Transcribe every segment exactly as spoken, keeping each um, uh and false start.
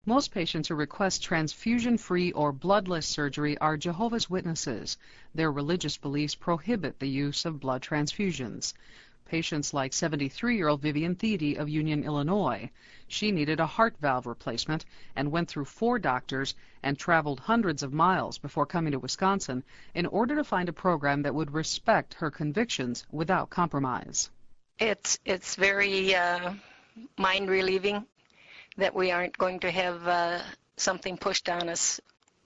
Most patients who request transfusion-free or bloodless surgery are Jehovah's Witnesses. Their religious beliefs prohibit the use of blood transfusions. Patients like seventy-three-year-old Vivian Thiede of Union, Illinois. She needed a heart valve replacement and went through four doctors and traveled hundreds of miles before coming to Wisconsin in order to find a program that would respect her convictions without compromise. It's, it's very uh, mind-relieving that we aren't going to have uh, something pushed on us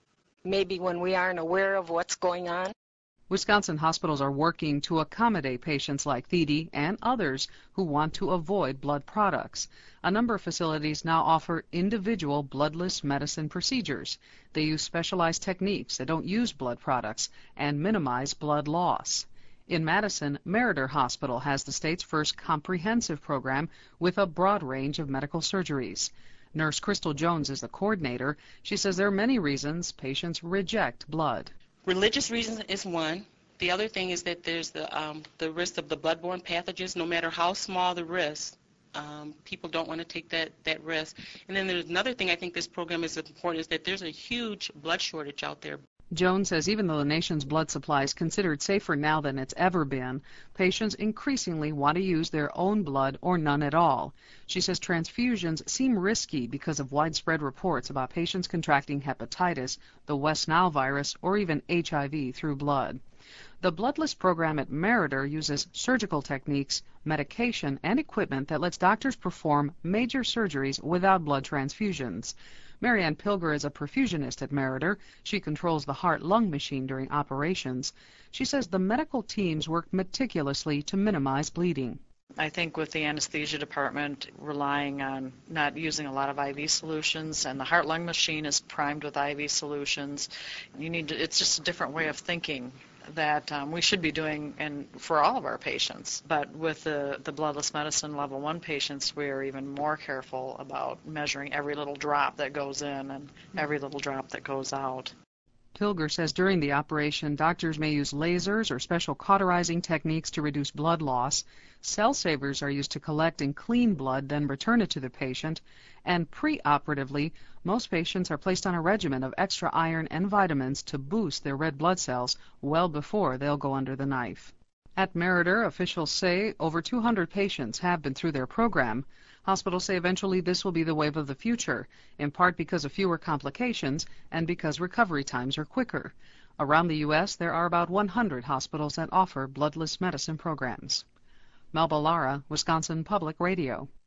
maybe when we aren't aware of what's going on. Wisconsin hospitals are working to accommodate patients like Thiede and others who want to avoid blood products. A number of facilities now offer individual bloodless medicine procedures. They use specialized techniques that don't use blood products and minimize blood loss. In Madison, Meriter Hospital has the state's first comprehensive program with a broad range of medical surgeries. Nurse Crystal Jones is the coordinator. She says there are many reasons patients reject blood. Religious reasons is one. The other thing is that there's the, um, the risk of the bloodborne pathogens. No matter how small the risk, um, people don't want to take that, that risk. And then there's another thing I think this program is important is that there's a huge blood shortage out there. Jones says even though the nation's blood supply is considered safer now than it's ever been, patients increasingly want to use their own blood or none at all. She says transfusions seem risky because of widespread reports about patients contracting hepatitis, the West Nile virus, or even H I V through blood. The bloodless program at Meriter uses surgical techniques, medication, and equipment that lets doctors perform major surgeries without blood transfusions. Marianne Pilger is a perfusionist at Meriter. She controls the heart-lung machine during operations. She says the medical teams work meticulously to minimize bleeding. I think with the anesthesia department relying on not using a lot of I V solutions, and the heart-lung machine is primed with I V solutions, you need to, it's just a different way of thinking that um, we should be doing and for all of our patients. But with the, the bloodless medicine level one patients, we are even more careful about measuring every little drop that goes in and every little drop that goes out. Pilger says during the operation, doctors may use lasers or special cauterizing techniques to reduce blood loss. Cell savers are used to collect and clean blood, then return it to the patient. And pre-operatively, most patients are placed on a regimen of extra iron and vitamins to boost their red blood cells well before they'll go under the knife. At Meriter, officials say over two hundred patients have been through their program. Hospitals say eventually this will be the wave of the future, in part because of fewer complications and because recovery times are quicker. Around the U S, there are about one hundred hospitals that offer bloodless medicine programs. Melba Lara, Wisconsin Public Radio.